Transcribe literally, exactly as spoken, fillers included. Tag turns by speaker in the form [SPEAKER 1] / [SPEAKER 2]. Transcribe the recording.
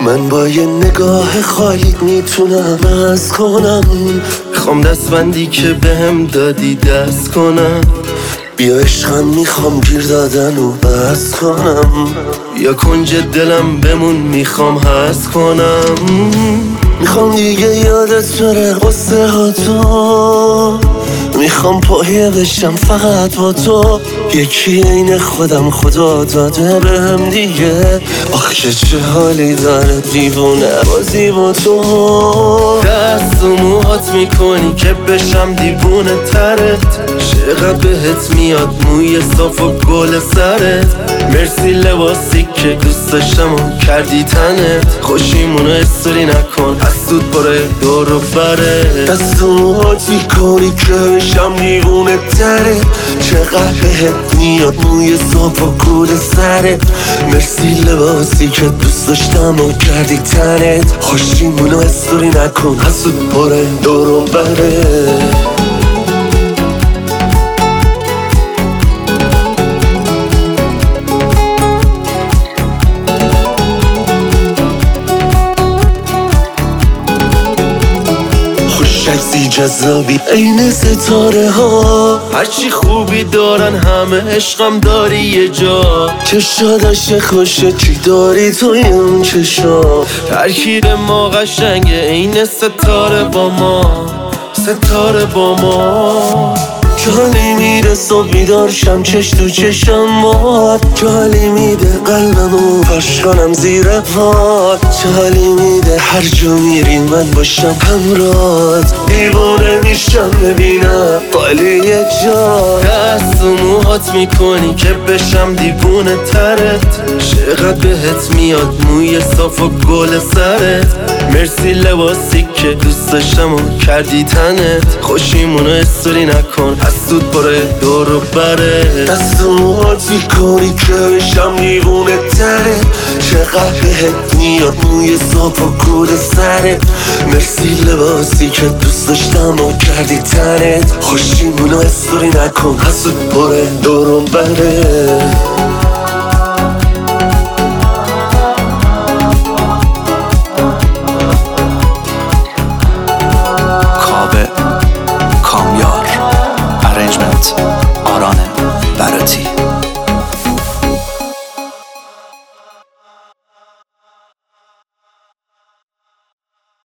[SPEAKER 1] من با یه نگاه خالی میتونم از کنم. میخوام دستبندی که بهم دادی دست کنم. بیا عشقم میخوام گیر دادن و بس کنم. یا کنج دلم بمون میخوام حس کنم. میخوام دیگه یادت بره قصه ها تو. میخوام پایه بشم فقط با تو. یکی عین خودم خدا داده بهم دیگه. آخه چه حالی داره دیوونه بازی با تو. دست و موهات میکنی که بشم دیوونه ترت. چقدر بهت میاد موی صاف و گل سرت. مرسی لباسی که دوست داشتم و کردی تنت. خوشیمونو استوری نکن حسود باره دور و بره. دست و موهات میکنی که بشم دیوونه ترت. چقدر بهت میاد موی صاف و گل سرت. مرسی لباسی که دوست داشتم و کردی تنت. خوشیمونو استوری نکن حسود باره دور و بره. عکسی جذابی عین ستاره ها. هرچی خوبی دارن همه عشقم داری یه جا. چشا داشته خوشه چی داری توی اون چشا. ترکیب ما قشنگه عین ستاره با ما. ستاره با ما. جالی میده صبح بیدارشم چش تو چشم باد. جالی میده قلبمو پاش کنم زیر پاد. جالی میده هر جا میری من باشم همراهت. دیوونه میشم ببینم خالی یه جا. دست و موهات میکنی که بشم دیوونه ترت. چقدر بهت میاد موی صاف و گل سرت. مرسی لباسی که دوست داشتم و کردی تنت. خوشیمونو استوری نکن حسود باره دور و بره. دست و موهات میکنی که بشم دیوونه ترت. چقدر بهت میاد موی صاف و گل سرت. مرسی لباسی که دوست داشتم و کردی تنت. خوشیمونو استوری نکن حسود باره دور و بره.